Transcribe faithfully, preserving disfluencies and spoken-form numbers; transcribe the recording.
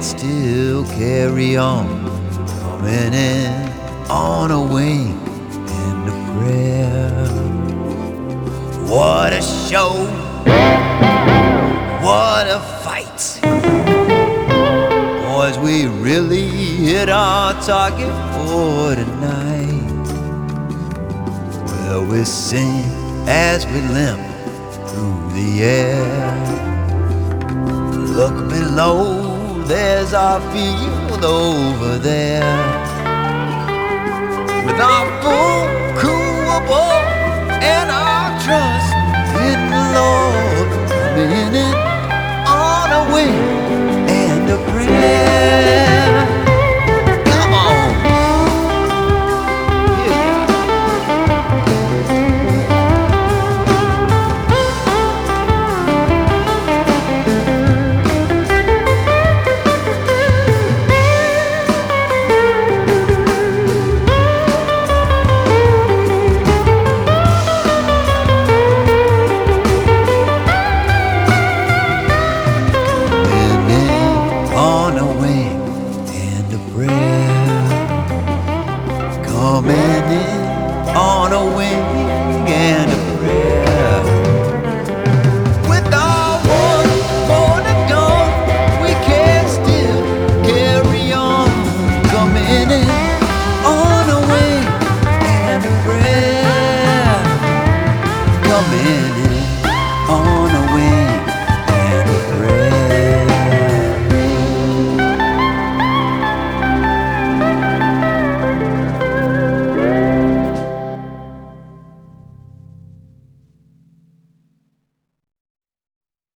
yet still carry on, coming in on a wing and a prayer. What a show, what a fight. Boys, we really hit our target for tonight. Well, we sing as we limp through the air. Look below, there's our field over there, with our full crew aboard and our trust in the Lord, coming in on a wing and a prayer. Come on. Yeah. On a wing and a prayer, coming in